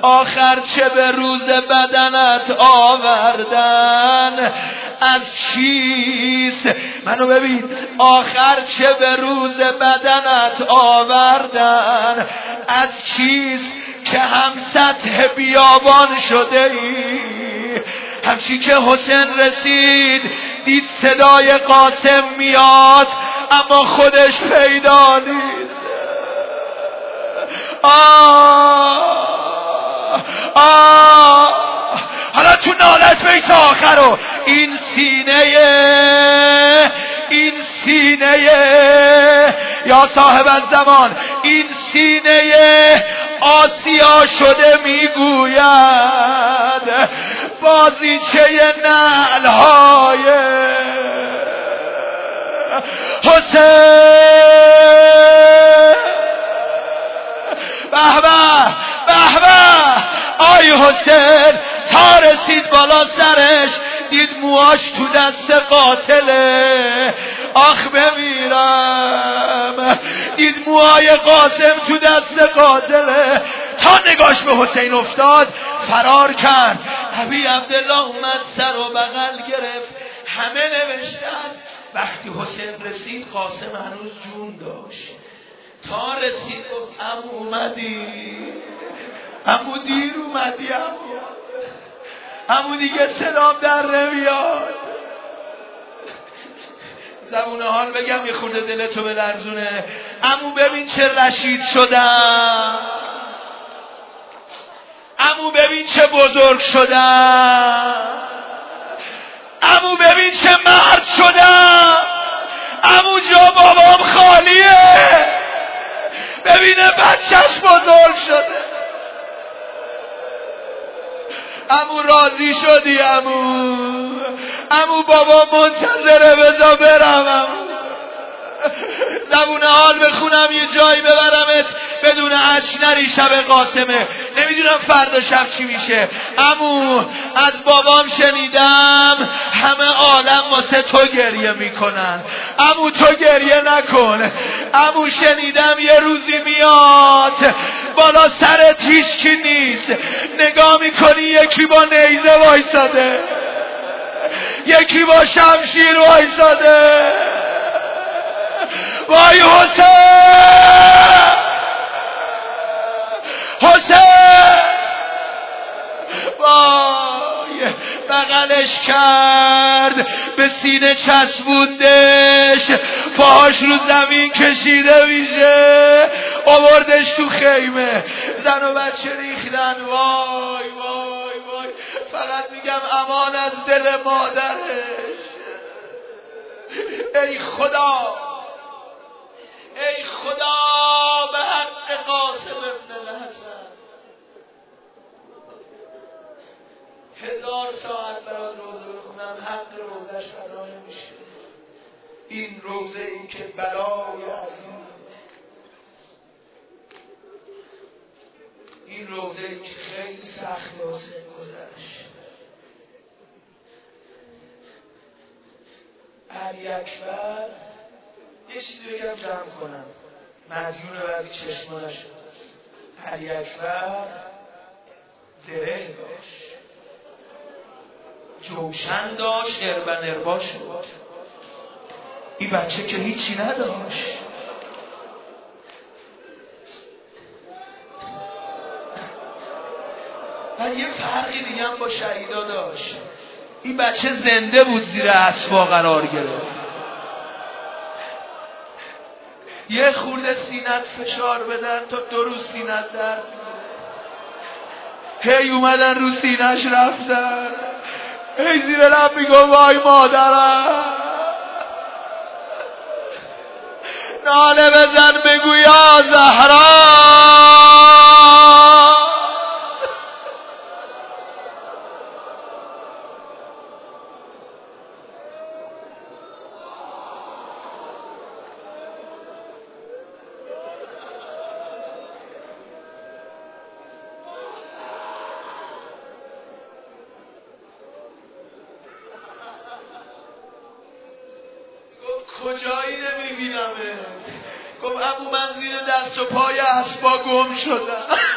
آخر چه به روز بدنت آوردن از چیست؟ منو ببین، آخر چه به روز بدنت آوردن از چیست که هم سطح بیابان شده ای؟ همچین که حسین رسید دید صدای قاسم میاد اما خودش پیدا نیست. حالا تو نالت بیت آخر رو این سینه یا صاحب الزمان، این سینه آسیا شده میگوید بازیچه نعلهای حسین. به به آی حسین تا رسید بالا سرش دید موهاش تو دست قاتله. آخ بمیرم، دید موهای قاسم تو دست قاتله. تا نگاش به حسین افتاد فرار کرد. ابی عبدالله اومد سر و بغل گرفت. همه نوشتن وقتی حسین رسید قاسم هنوز جون داشت. تا رسید گفت عمو اومدی؟ عمو دیر اومدی؟ عمو دیگه صدام در نمیاد. زبون حال بگم یه خورده دلتو بلرزونه. عمو ببین چه رشید شدم، عمو ببین چه بزرگ شدم، عمو ببین چه مرد شدم، عمو جا بابام خالیه، ببینه بچهش بزرگ شده. عمو راضی شدی؟ عمو بابا منتظره، بذار برم عمو. زبون حال بخونم یه جایی ببرمت بدون عجل نری. شب قاسمه، نمیدونم فردا شب چی میشه. عمو از بابام شنیدم همه عالم واسه تو گریه میکنن. عمو تو گریه نکن. عمو شنیدم یه روزی میاد بالا سرت هیچکی نیست، نگاه میکنی یکی با نیزه وایساده، یکی با شمشیر وایساده. وای حسین، وای. بغلش کرد، به سینه چسبوندش، پاهاش رو زمین کشیده میشه، آوردش تو خیمه. زن و بچه ریختن. وای وای وای. فقط میگم امان از دل مادرش. ای خدا، ای خدا به حق قاسم ابن الحسن 1000 ساعت برات روزه بخونم حق روزش ادا نمیشه. این روزه ای که بلای عظیم، این روزه ای که خیلی سخت واسه گذشت. علی اکبر، یه چیزی بگم جمع کنم، مدیون بعضی چشمانش. علی اکبر زره داشت، جوشن داشت، اربن اربا شد. این بچه که هیچی نداشت. و یه فرقی دیگه هم با شهیدا داشت. این بچه زنده بود، زیر اسبا قرار گرفت. یه خورده سینت فشار بدن تا 2 روز سینت درد، هی اومدن رو سینش رفتن، هی زیر لب میگو وای مادرم. ناله بزن بگو یا زهرا. کجایی نمیبینمه؟ گفت عمو من زیر دست و پای اسبا گم شدم.